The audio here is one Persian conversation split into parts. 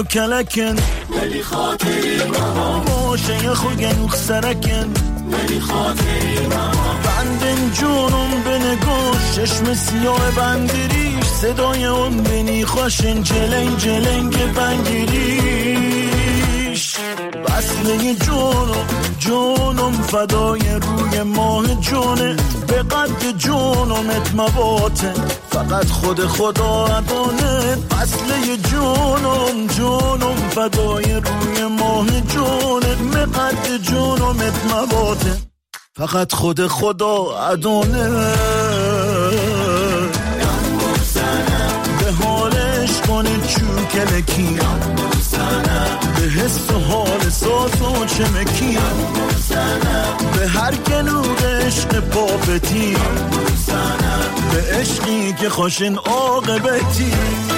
كلكن ولی خاطری بابا باشه خوگن سرکن ولی خاطری بابا بندن جونم بنگوش چشم سیاه بندریش صدای اون بینی خوشن جلنگ جلنگ بنگریش بسله جونم فدای روی ماه جونه به قد جونمت مباته فقط خدا ادانه بسله جونم فدای روی ماه جونه به قد جونمت مباته فقط خدا ادانه به حالش کنید چوکلکی به حس و حال ساز و چمکی به هر گلوگ عشق پاپتی به عشقی که خوشن عاقبتی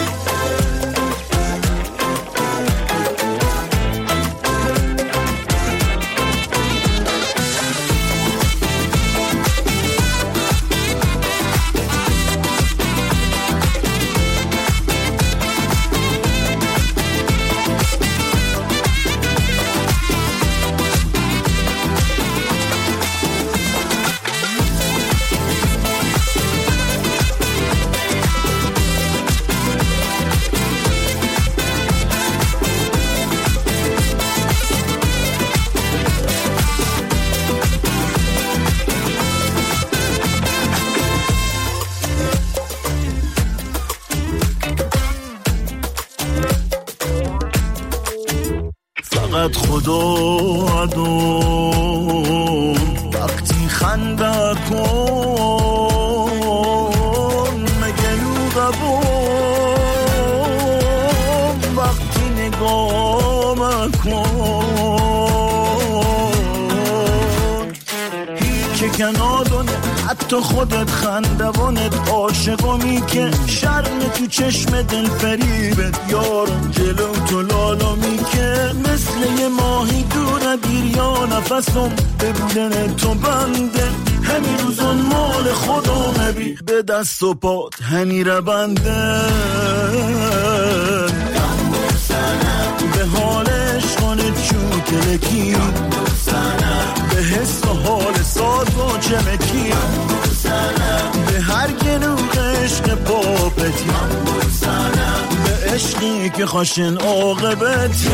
خدا ادون وقتی خنده کن مگلو قبون وقتی نگاه کن هیچ کنادونه حتی خودت خندوانت عاشقمی که شرم تو چشم دل فریبت یارم جلو تو لالامی که مثل یه ماهی دور دیر یا نفسم به بودن تو بنده همین روزون مال خدا مبی به دست و پات همی رو بنده به حالش کنه چوکلکی به حس و حال ساز و چمکی به هر گلوگ عشق پاپتی به عشقی که خوشن عاقبتی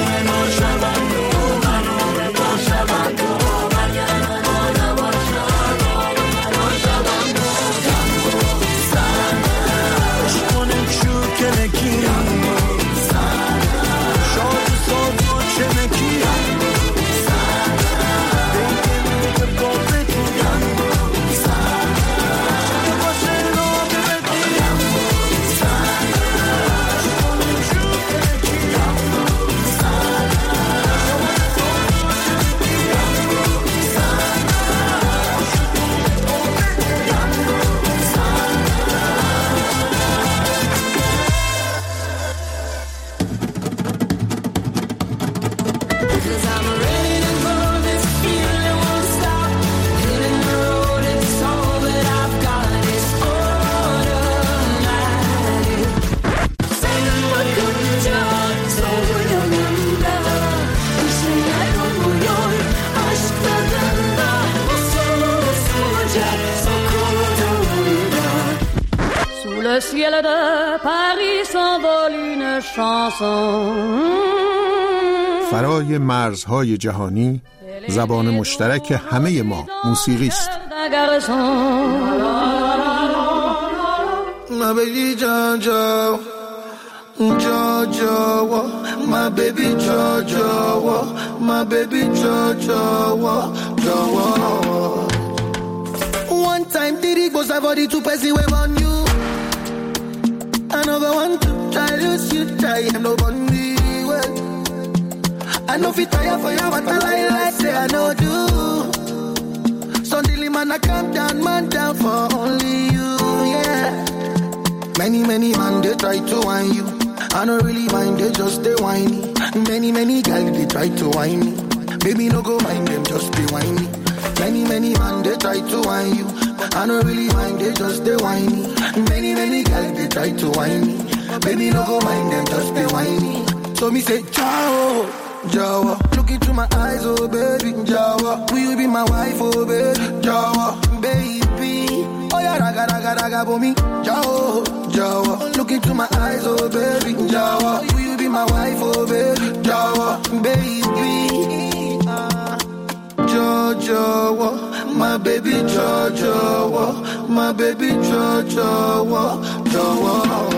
Le ciel de Paris s'envole une chanson. فرای مرزهای جهانی زبان مشترک همه ما موسیقی است. My baby Jojo, Jojo, my baby Jojo, my baby Jojo, Jojo. One time did it goes about it to pass the wave on you. Another one to try lose you, try and no bundy well. I know fit tire for you, but I like say I know do. Suddenly man I calm down, man down for only you, yeah. Many man they try to whine you. I don't really mind, they just stay whiny. Many girls they try to whine me. Baby no go mind them, just be whiny. Many man they try to whine you. I don't really mind, they just stay whiny. Many girls they try to whine me. Baby no go mind them, just be whiny. So me say, ciao, Jawa. Look into my eyes, oh baby, Jawa. Will you be my wife, oh baby, Jawa, baby? Oh yeah, raga, raga, raga, for me, Jawa, Jawa. Look into my eyes, oh baby, Jawa. Will you be my wife, oh baby, Jawa, baby? Jawa, my baby, Jawa, my baby, Jawa, Jawa.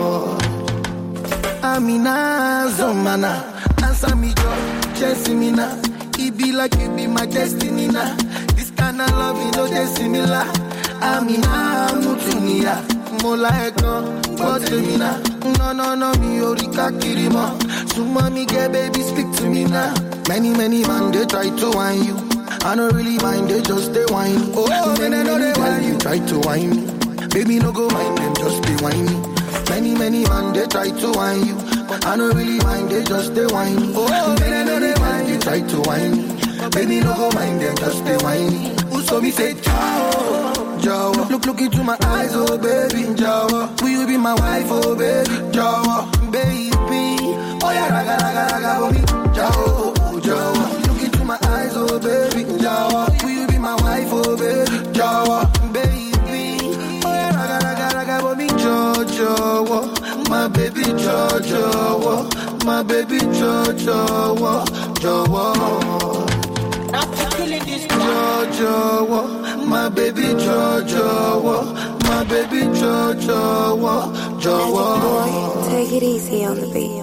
Amina, Zomana, answer me, Jessimina. It be like you be my destiny now. This kind of love, you know, they similar. Amina, Mutunia, Molaeka, Botemina. No, me, Orika Kirima. So, mommy, get baby, speak to me now. Many man, they try to whine you. I don't really mind, they just stay whine. Oh, many guys, you try to whine me. Baby, no go mind them, just stay whine me. Many man, they try to whine you. I don't really mind, they just stay whine. Oh, many guys, you try to whine me. Baby, no go mind them, just stay whine me. So me say, ciao, Jawa. Look into my eyes, oh baby, Jawa. Will you be my wife, oh baby, Jawa, baby? Oh yeah, raga, raga, raga, for me, Jawa. Look into my eyes, oh baby, Jawa. Will you be my wife, oh baby, Jawa, baby? Oh yeah, raga, raga, raga, for me, Jawa. My baby, Jawa. My baby, Jawa, Jawa. Jawa, my baby, Jawa. My baby, Jawa, Jawa. Boy, take it easy on the beat.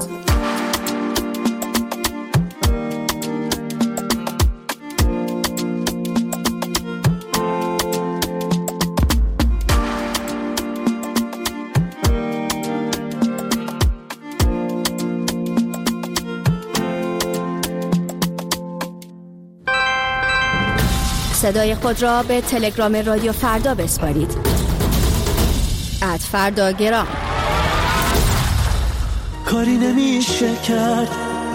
صدای خود را به تلگرام رادیو فردا بسپارید. @فرداگرام. کاری نمیشه کرد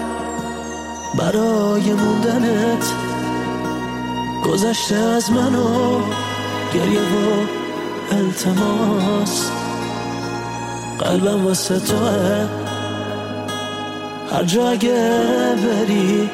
برای موندنت، گذشته از منو گریه و التماس. قلبم واسه توه، هر جا اگه بری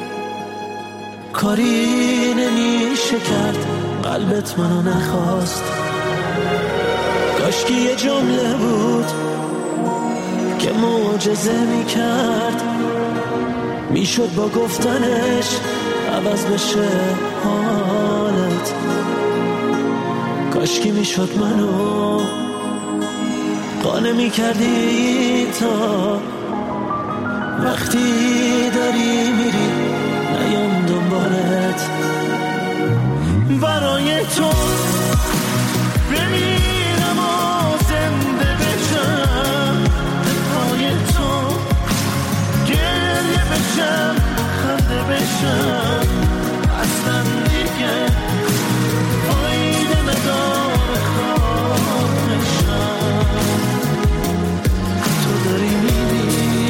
کاری نمیشه کرد، قلبت منو نخواست. کاشکی یه جمله بود که معجزه میکرد، میشد با گفتنش عوض بشه حالت. کاشکی میشد منو قانع میکردی تا وقتی داری میری نیام دنبالت. برای تو بمیرم و زنده بشم، برای تو گریه بشم خنده بشم. اصلا دیگه فایده نداره خواهشم. تو داری میری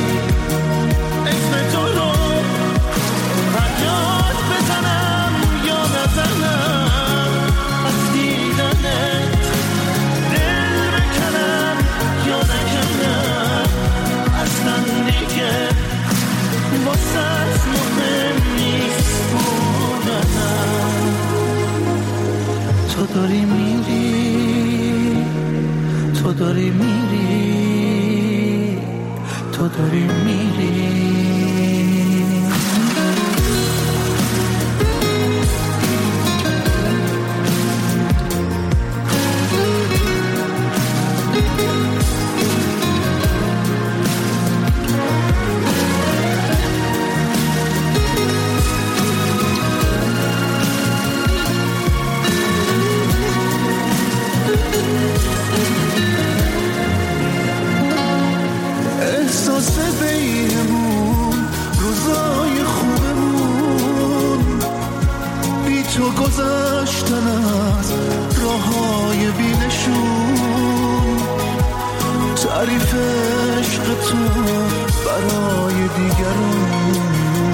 اسم تو رو فریاد بزنم یا نزنم، از دیدنت دل بکنم یا نکنم. اصلا دیگه واسه مهم نیست بودنم. تو داری میری، تو داری میری، تو داری میری. احساس بینمون روزای خوبمون، بی تو گذشتن از راههای بینشون. تعریف عشق تو برای دیگرون،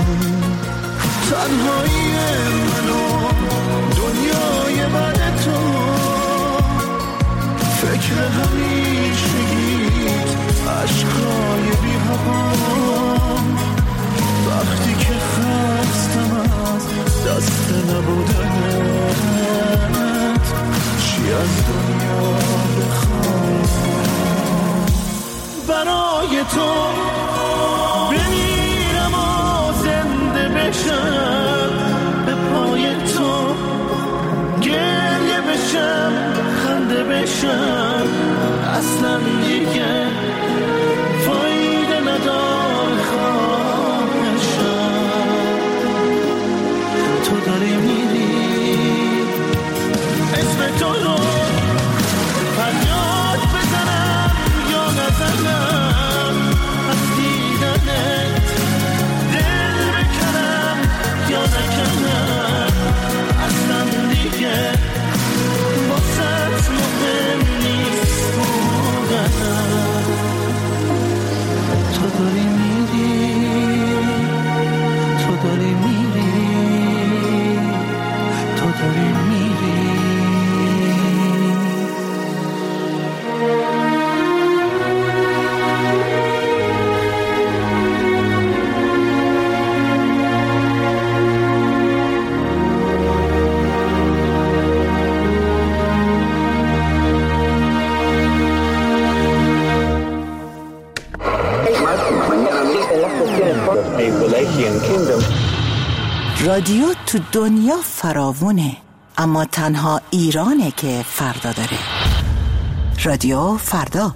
تنهایی منو دنیای بعد تو. فکر همیشگیت عشقای بی هوا، از دنیا بخوام. برای تو بمیرم و زنده بشم، به پای تو گریه بشم خنده بشم، اصلا دیگه فایده نداره خواهشم. تو داری میری اسم تو رو فریاد بزنم یا نزنم، از دیدنت دل بکنم یا نکنم، اصلا دیگه واسه مهم نیست بودنم. تو داری میری، تو داری میری، تو داری میری. رادیو تو دنیا فراوونه، اما تنها ایرانه که فردا داره. رادیو فردا.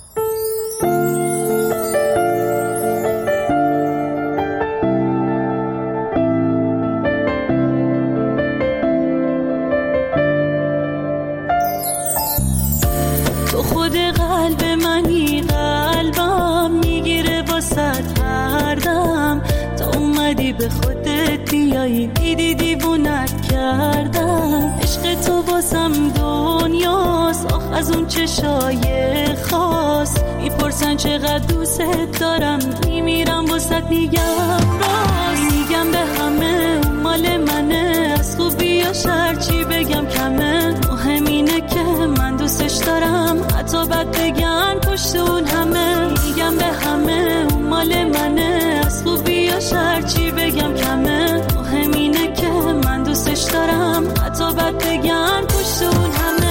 تو خود قلب منی، قلبم میگیره واسه هر دم. تا اومدی به خودت بیایی، دیدی دیوونت کردم. عشق تو واسم دنیاست، آخ از اون چشای خاص. میپرسن چقدر دوست دارم، میمیرم واسه میگم راست. میگم به همه اون مال منه، از خوبی یا شر چی بگم کمه. مهم اینه که من دوستش دارم، حتی بد بگن پشت اون همه. میگم به همه اون مال منه، از خوبی یا شر چی بگم کمه. مهم اینه که من دوستش دارم، حتی بد بگن پشت اون همه.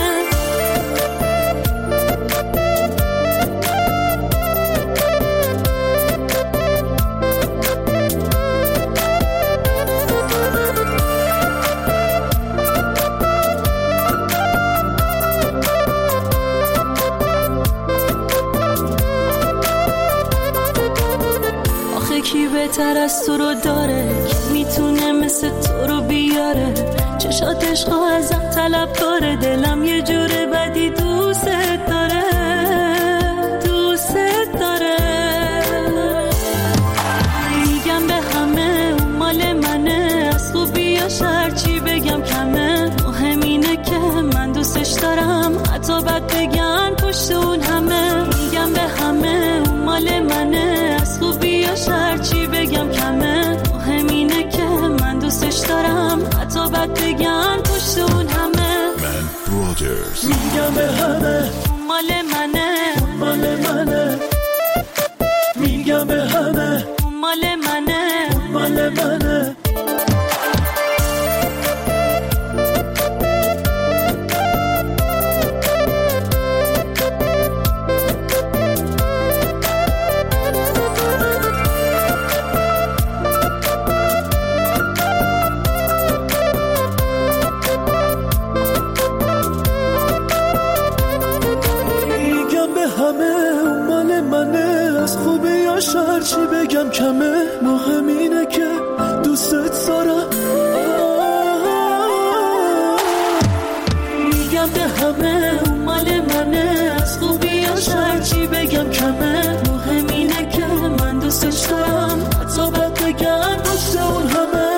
کی بهتر از تو رو داره، کی میتونه مثل تو رو بیاره. چشات عشق ازم طلب داره، دلم یه جوره بدی دوست داره، دوست داره. میگم به همه اون مال منه، از خوبی یا شر چی بگم کمه. مهم اینه که من دوستش دارم، حتی بد بگن پشت اون همه. میگم به همه اون مال منه، از خوبی یا شر چی بگم کمه. مهم اینه که من دوستش دارم، حتی بد بگن پشت اون همه. میگم به همه مال منه، مال منه. میگم به همه مال منه، مال منه. شهر چی بگم کمه. مهم اینه که دوستت دارم. میگم به همه اون مال منه، از خوبی یا شهر چی بگم کمه. مهم اینه که من دوستش دارم، حتی بد بگم پشت اون همه.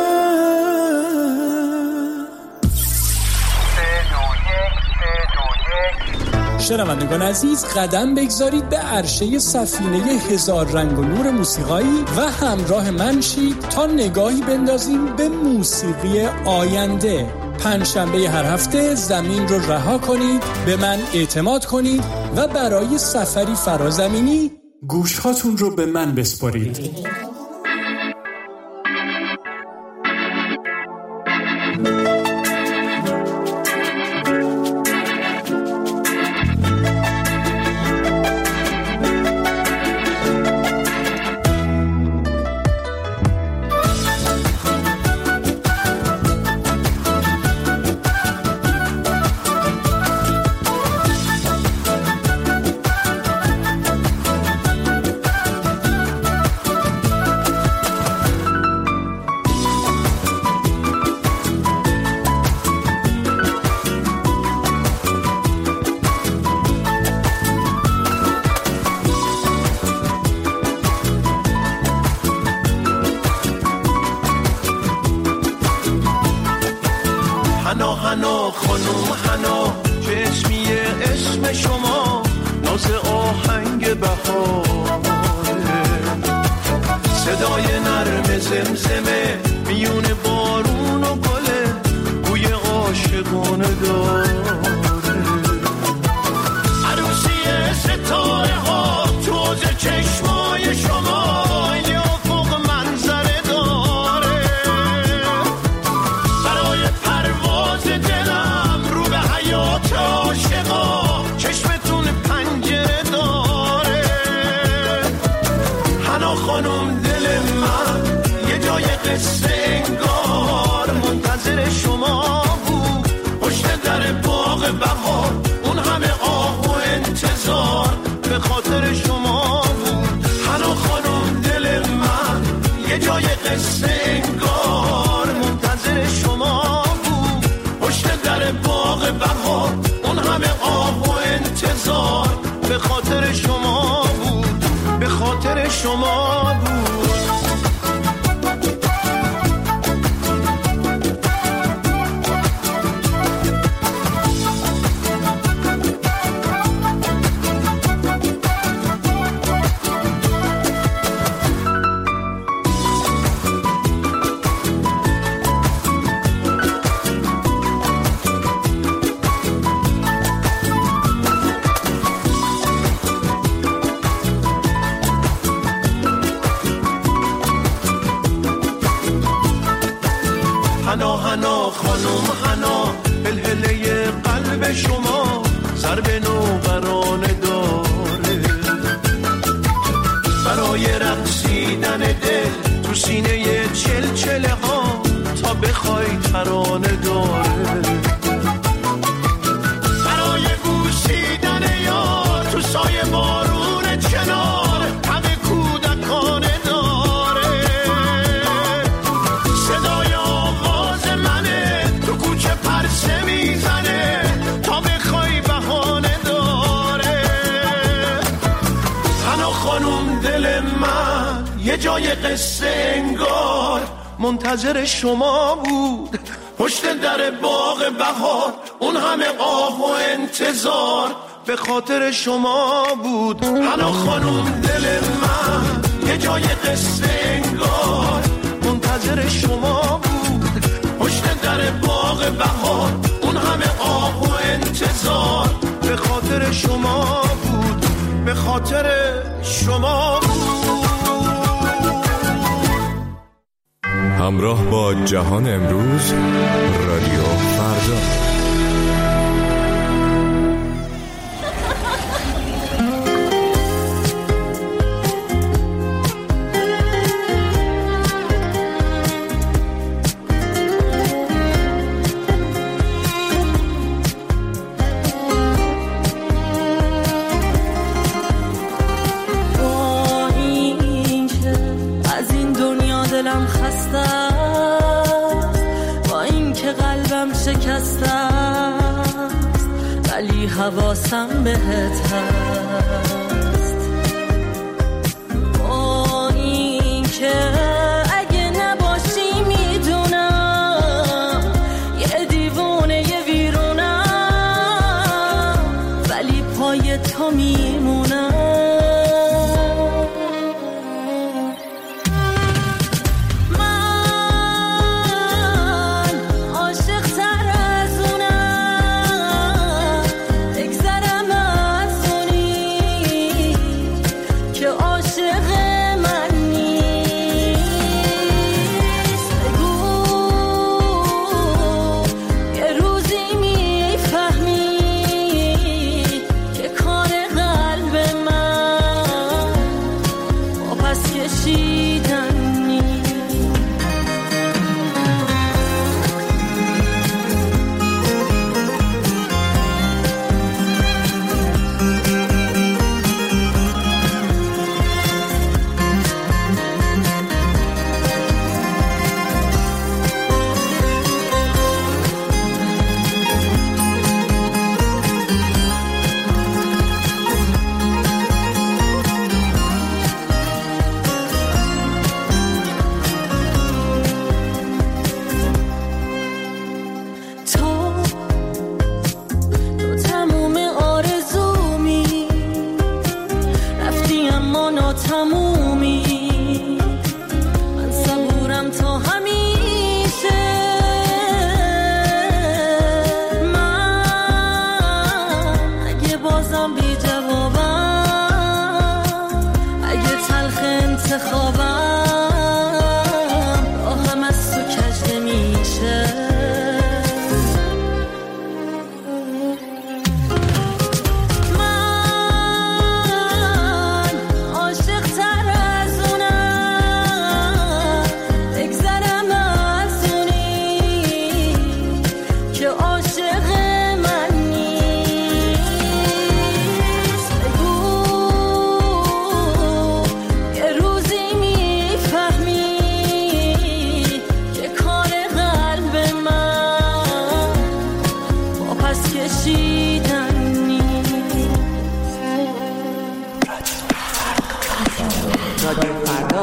شنوندگان عزیز، قدم بگذارید به عرشه سفینه هزار رنگ و نور موسیقایی و همراه من شید تا نگاهی بندازیم به موسیقی آینده. پنجشنبه هر هفته زمین رو رها کنید، به من اعتماد کنید و برای سفری فرازمینی گوشهاتون رو به من بسپارید. حنا حنا خانم حنا چه اسمیه اسم شما ناز آهنگ بهاره صدای نرم زمزمه میون بارون و گله بوی عاشقانه داره عروسی ستاره ها توز چشمای شما یه افق منظره داره برای پرواز دلم رو به حیات عاشقا چشمتون پنجره داره حنا خانم دل من یه جای قصه انگار منتظر شما بود پشت در باغ بهار اون همه آه و انتظار به خاطر شما بود حنا خانم دل من یه جای قصه انگار منتظر شما بود پشت در باغ بهار اون همه آه و انتظار به خاطر شما بود به خاطر شما بود حنا حنا خانم حنا هلهله قلب شما ضرب نوبرانه داره برای رقصیدن دل تو سینه چلچله ها تا بخوای ترانه داره برای بوسیدن یار تو سایه بارون چنار همه کودکانه داره صدای آواز منه تو کوچه پرسه میزنه تا بخوای بهانه داره حنا خانم دل من یه جای قصه انگار منتظر شما بود پشت در باغ بهار اون همه آه و انتظار به خاطر شما بود حنا خانم دل من یه جای قصه انگار منتظر شما بود پشت در باغ بهار اون همه آه و انتظار به خاطر شما بود به خاطر شما بود همراه با جهان امروز رادیو فردا ولی حواسم بهت هست با این که اگه نباشی میدونم یه دیوونه یه ویرونم ولی پای تو میمونم قلب عاشق من نیست. بگو یه روزی میفهمی که کار قلب من با پس کشیدن نیست. رادیو فردا.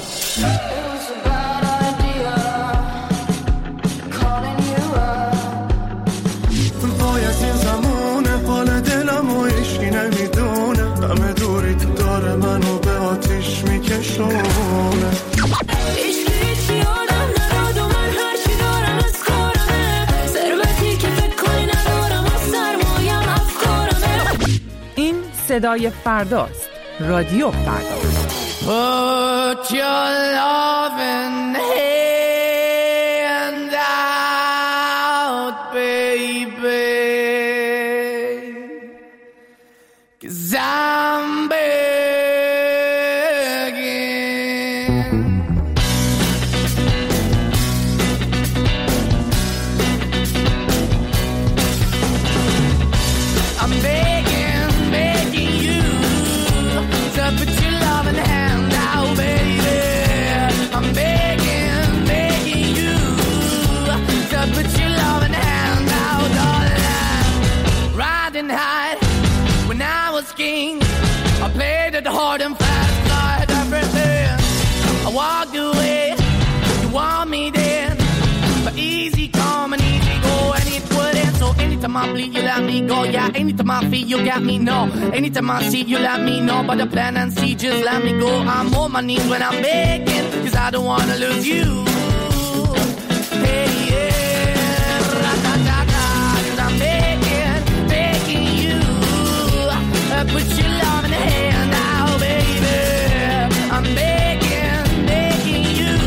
این صدای فرداست. رادیو فردا. Put your loving hand out, baby, 'cause I'm begging. I'm begging, begging you to put your loving hand out, baby. I'm begging, begging you to put your loving hand out, darling. Riding high when I was king, I played it hard and fast, tried everything. I walked away, you want me then, but easy come and easy go, and it wouldn't. So anytime I bleed, you let me go. Yeah, anytime I feel, you got me, no. Anytime I see, you let me know. But the plan and see, just let me go. I'm on my knees when I'm begging, 'cause I don't wanna lose you. Hey, yeah, ra-da-da-da, 'cause I'm begging, begging you. Put your love in the hand now, baby. I'm begging, begging you.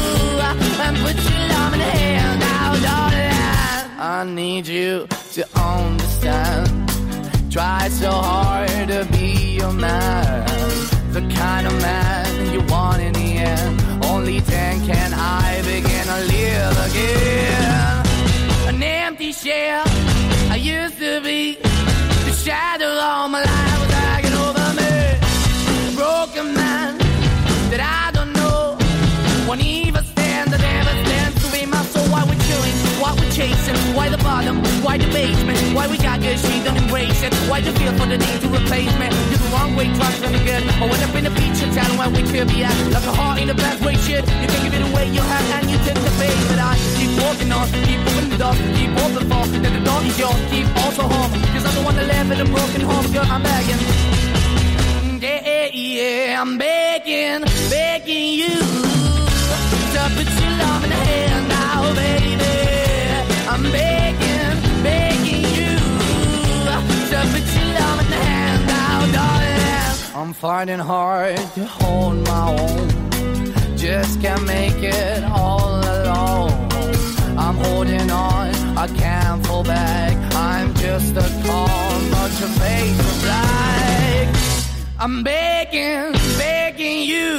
Put your love in the hand now, darling. I need you to understand. Try so hard to be your man, the kind of man you want in the end. Only then can I begin to live again. An empty shell I used to be, the shadow all my life was hanging over me. A broken man that I don't know won't even stand, that never stands to be my soul. Why we're chilling, why we're chasing, why the bottom, why the basement, why we got good, she don't embrace it. Why the feel for the need to replace me? You're the wrong way, trying to be good. I went up in the feature town where we could be at, like a heart in a bad way, shit. You can give it away, you have, and you tend to pay. But I keep walking on, keep moving the dog, keep open for, that the dog is yours, keep also home. 'Cause I'm the one that live in a broken home, girl, I'm begging. Yeah, yeah, I'm begging, begging you to put your love in the hand now, baby. I'm begging, begging you to put your love in the hand now, darling. I'm fighting hard to hold my own, just can't make it all alone. I'm holding on, I can't fall back. I'm just a call, but your face is black. I'm begging, begging you,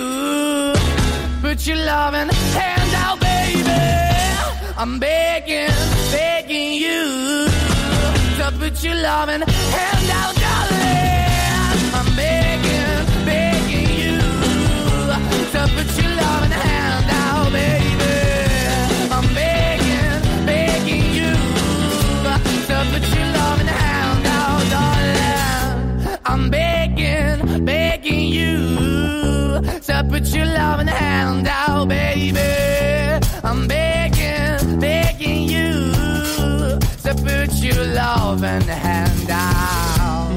put your loving hand out, baby. I'm begging, begging you to put your loving hand out, darling. I'm begging, begging you to put your loving hand out, baby. I'm begging, begging you to put your loving hand out, darling. I'm begging, begging you to put your loving hand out, baby. I'm begging, begging you to put your loving hand out.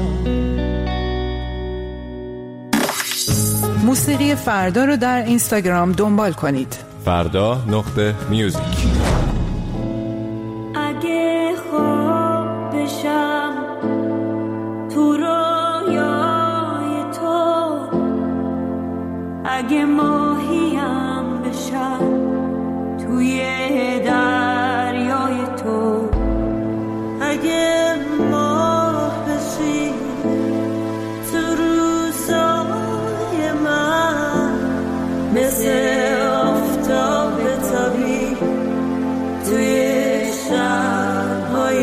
موسیقی فردا رو در اینستاگرام دنبال کنید. فردا.music. اگه خواب بشم تو رویای تو، اگه ماهیم بشم توی دریای تو، اگه ماه بشی تو روزای من، مثل آفتاب تابی توی شب‌های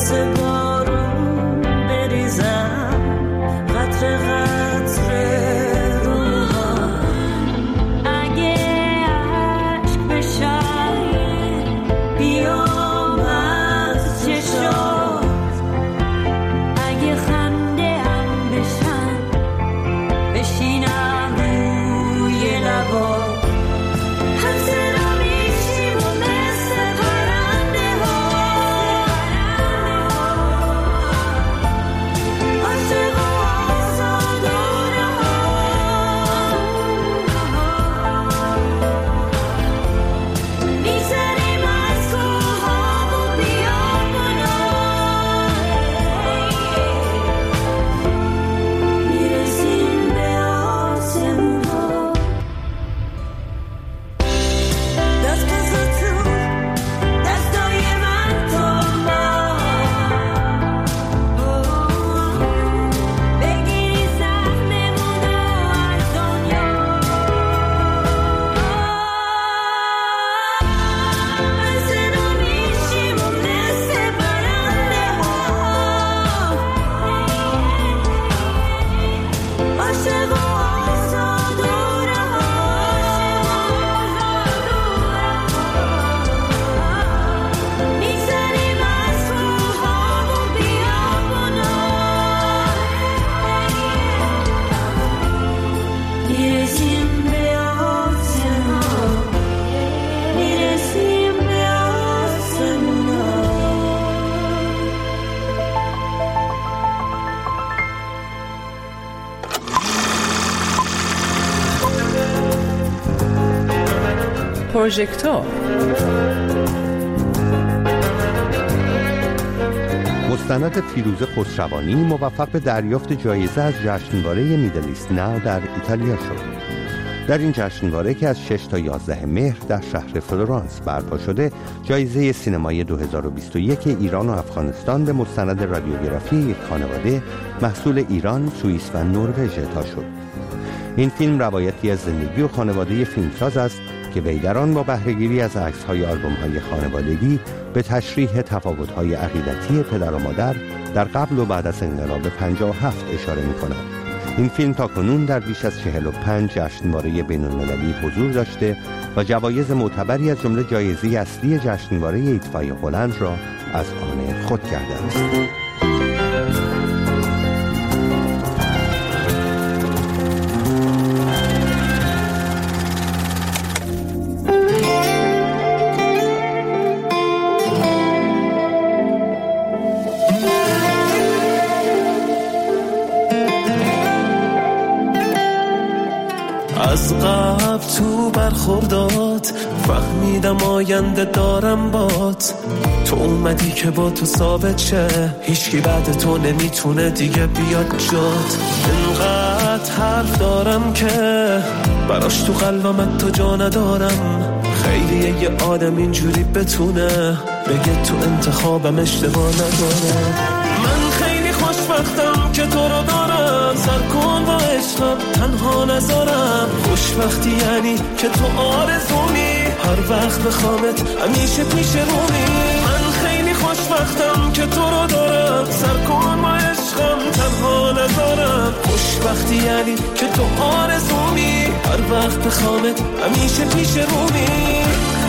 مثل بارون بریزم قطره قطره روها اگه عشق بشم بیام از چشات اگه خنده هم بشم بشینم روی لبات پروژکتور مستند فیروزه خسروانی موفق به دریافت جایزه از جشنواره میدل ایست ناو در ایتالیا شد. در این جشنواره که از 6 تا 11 مهر در شهر فلورانس برپا شده، جایزه سینمای 2021 ایران و افغانستان به مستند رادیوگرافی یک خانواده محصول ایران، سوئیس و نروژ اعطا شد. این فیلم روایتی از زندگی و خانواده فیلمساز است که وی در آن با بهره‌گیری از عکس‌های آلبوم‌های خانوادگی به تشریح تفاوت‌های عقیدتی پدر و مادر در قبل و بعد از انقلاب 57 اشاره می‌کند. این فیلم تاکنون در بیش از 45 جشنواره بین‌المللی حضور داشته و جوایز معتبری از جمله جایزه اصلی جشنواره ایتفای هلند را از آن خود کرده است. از قبل تو برخوردات فهمیدم آینده دارم بات، تو اومدی که با تو ثابت شه، هیچکی بعد تو نمیتونه دیگه بیاد جات. انقدر حرف دارم که براش تو قلبم تو جا ندارم، خیلیه یه آدم اینجوری بتونه بگه تو انتخابم اشتباه نداره. من خیلی خوشبختم که تو رو دارم، سر کن با عشقم تنها نذارم. خوشبختی یعنی که تو آرزومی، هر وقت بخوامت همیشه پیش رومی. من خیلی خوشبختم که تو رو دارم، سر کن با عشقم تنها نذارم. خوشبختی یعنی که تو آرزومی، هر وقت بخوامت همیشه پیش رومی.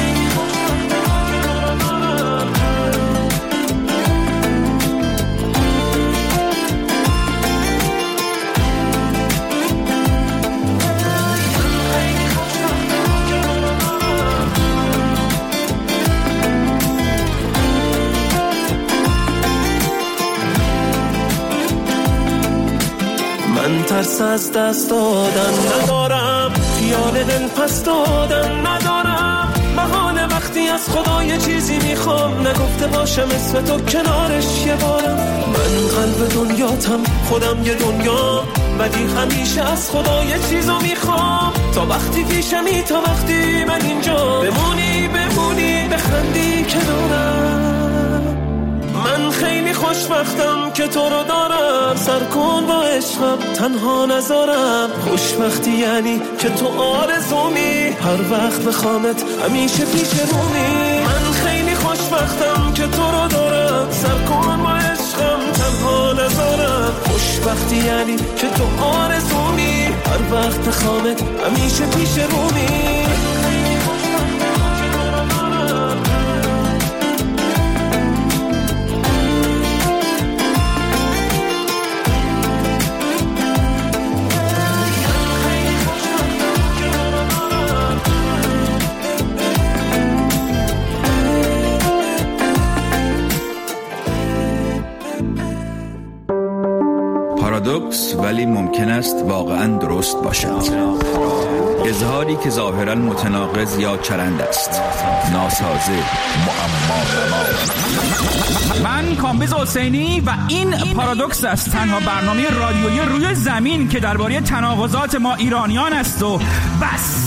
من ترس از دست دادن ندارم، خیال دل پس دادن ندارم. بهانه وقتی از خدا یه چیزی میخوام، نگفته باشم اسم تو کنارش یه بارم. من قلب دنیاتم، خودم یه دنیا، ولی همیشه از خدا یه چیزو میخوام. تا وقتی پیشمی، تا وقتی من اینجا بمونی بخندی کنارم. من خیلی خوشبختم که تو رو دارم، سر کن با عشقم تنها نذارم. خوشبختی یعنی که تو آرزومی، هر وقت بخوامت همیشه پیش رومی. من خیلی خوشبختم که تو رو دارم، سر کن با وقتی یعنی که تو آرزومی، هر وقت خامت همیشه پیش رومی. پارادوکس ولی ممکن است واقعا درست باشد. اظهاری که ظاهرا متناقض یا چرند است، ناسازه، معما. من کامبیز حسینی و این پارادوکس است، تنها برنامه رادیویی روی زمین که درباره تناقضات ما ایرانیان است و بس.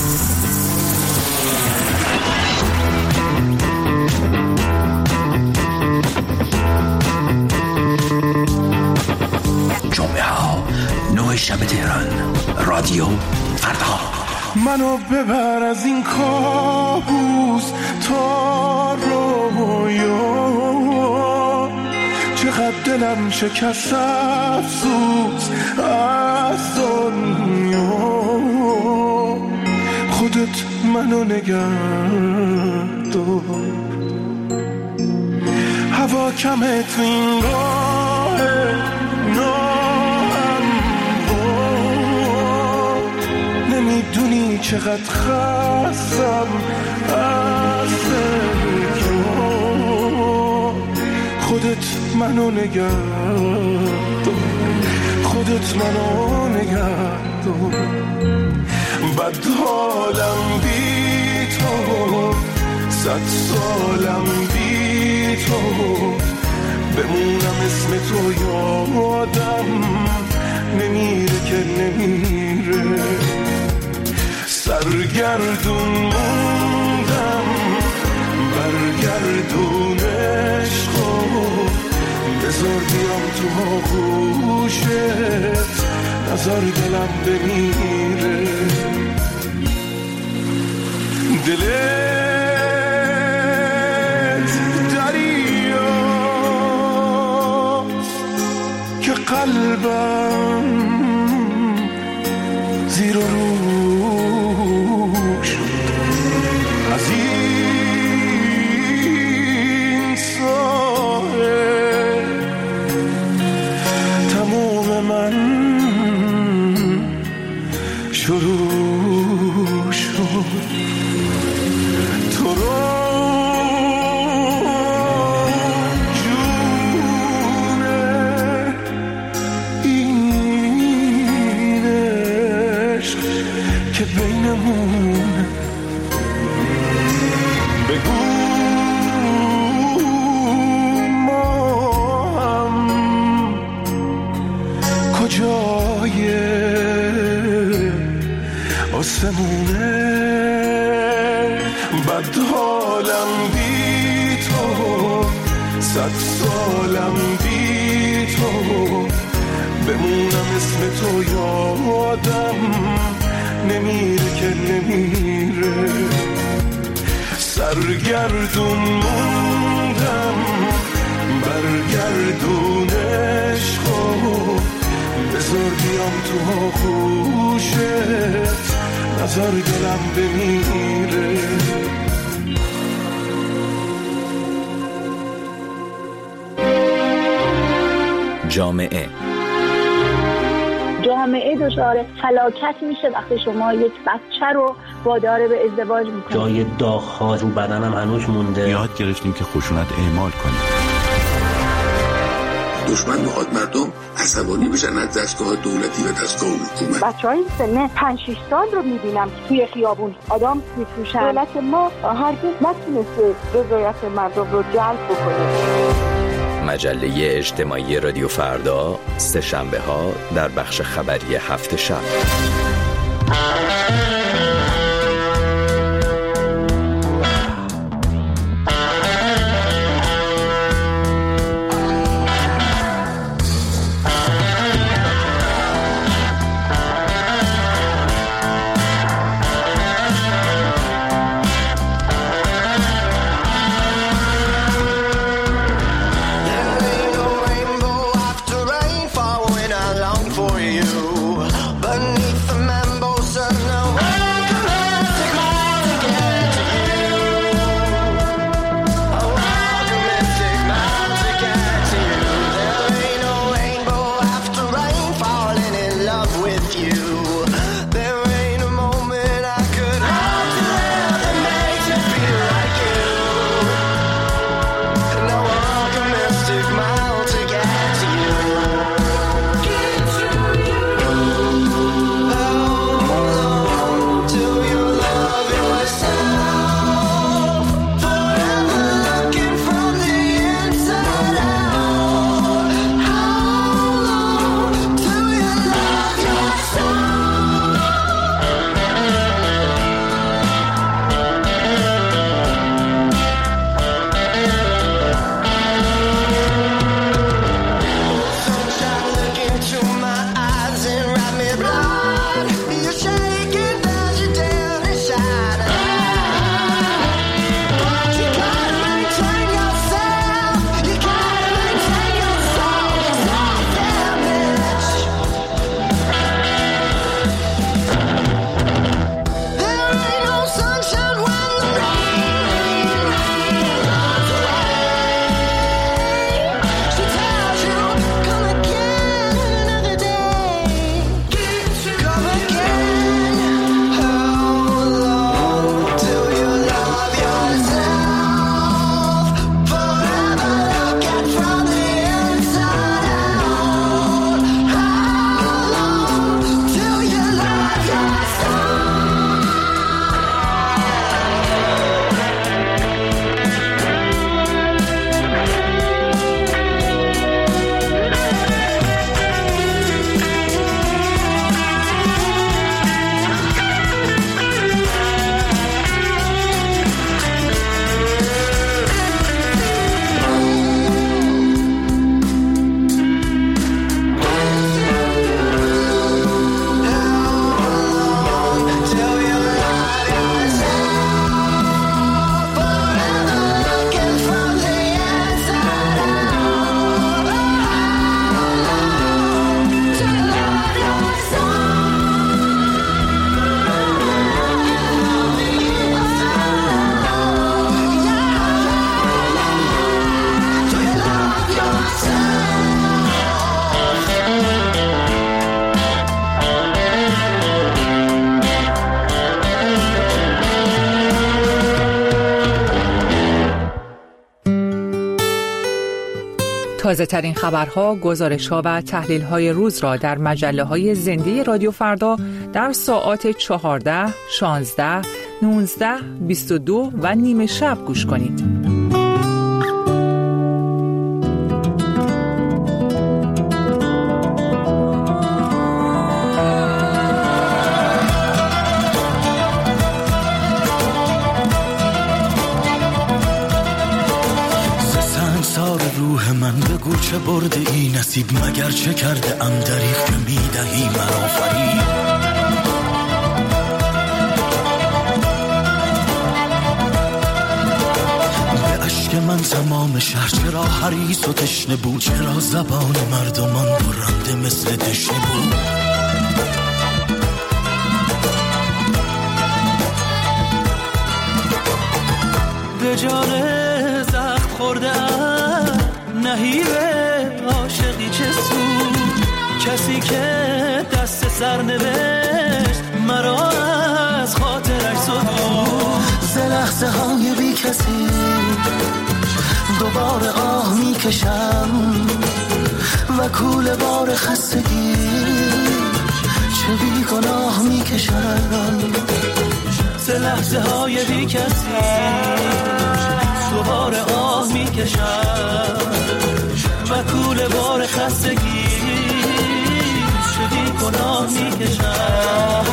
جمعه ها 9 شب تهران، رادیو فردا. منو ببر از این کابوس تا رویا، چقدر دلم شکست افسوس از دنیا. خودت منو نگه دار، هوا کمه تو این راه نمیدونی چقدر خستم از دنیا. خودت منو نگه دار، خودت منو نگه دار. بد حالم بی تو، 100 سالم بی تو، بمونم اسم تو یادم نمیره که نمیره. سرگردون موندم، برگردون عشقو، بذار بیام تو آغوشت، نذار دلم بمیره. دلت دریاست که قلبم زیر و رو شد. از این ساحل تموم من شروع شد. تو رو که بینمون بگو ما هم کجای آسمونه. بد حالم بی تو، 100 سالم بی تو، بمونم اسم تو یادم نمیره که نمیره. سرگردون موندم، برگردون عشقو، بذار بیام تو آغوشت، نذار دلم بمیره. جامعه دچار فلاکت میشه وقتی شما یک بچه رو وادار به ازدواج میکنید. جای داغ‌ها رو بدنم هنوز مونده. یاد گرفتیم که خشونت اعمال کنیم. دشمن میخواد مردم عصبانی بشن از دستگاه دولتی و دستگاه حکومت. بچه‌های سن 5-6 سال رو میبینم توی خیابون آدم میفروشن. دولت ما هرگز نتونسته رضایت مردم رو جلب بکنه. مجله اجتماعی رادیو فردا، 3 شنبه‌ها در بخش خبری 7 شب. تازه ترین خبرها، گزارش‌ها و تحلیل‌های روز را در مجله‌های زنده رادیو فردا در ساعات 14، 16، 19، 22 و نیمه شب گوش کنید. روح من بگو چه برده ای نصیب مگر چه کرده ام دریغ که میدهی مرا فریب. به عشق من تمام شهر چرا حریص و تشنه بود، چرا زبان مردمان برنده مثل تشنه بود. به جان زخم خورده نهیب عاشقی چه سود، کسی که دست سر نوشت مرا از خاطرش سدود. ز لحظه های بی کسی دوباره آه می کشم و کوله بار خستگی چه بی گناه می کشم. ز لحظه های بی کسی دوباره آه می کشم و کوله بار خستگی چه بی گناه می کشم.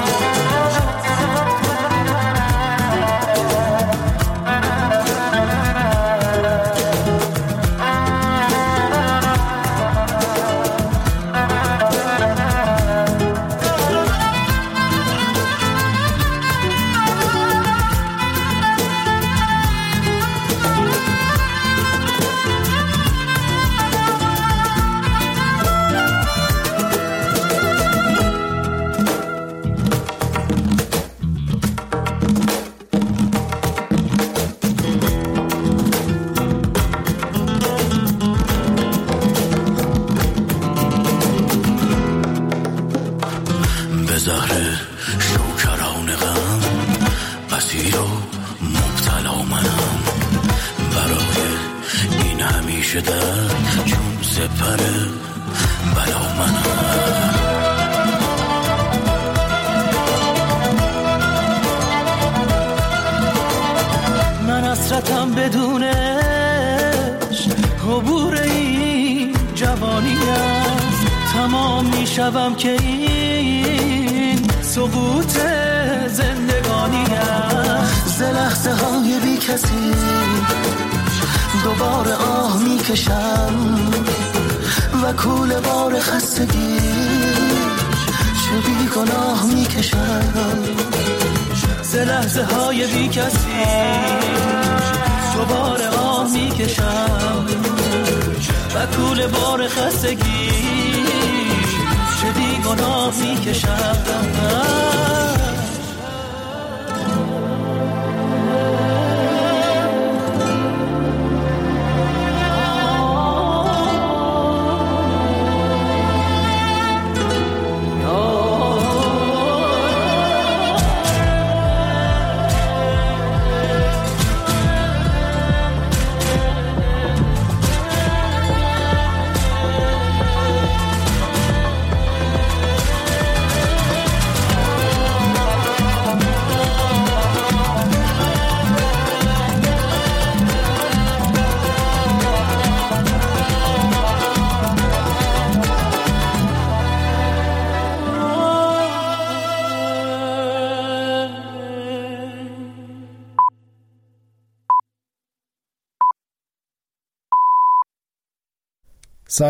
حسرتم بدونش عبور این جوانی است، تمام میشوم که این سقوط زندگانی است. ز لحظه های بی کسی دوباره آه میکشم و کوله بار خستگی چه بی گناه میکشم. ز لحظه های بی کسی دوباره آه میکشم و کوله بار خستگی چه بی گناه میکشم.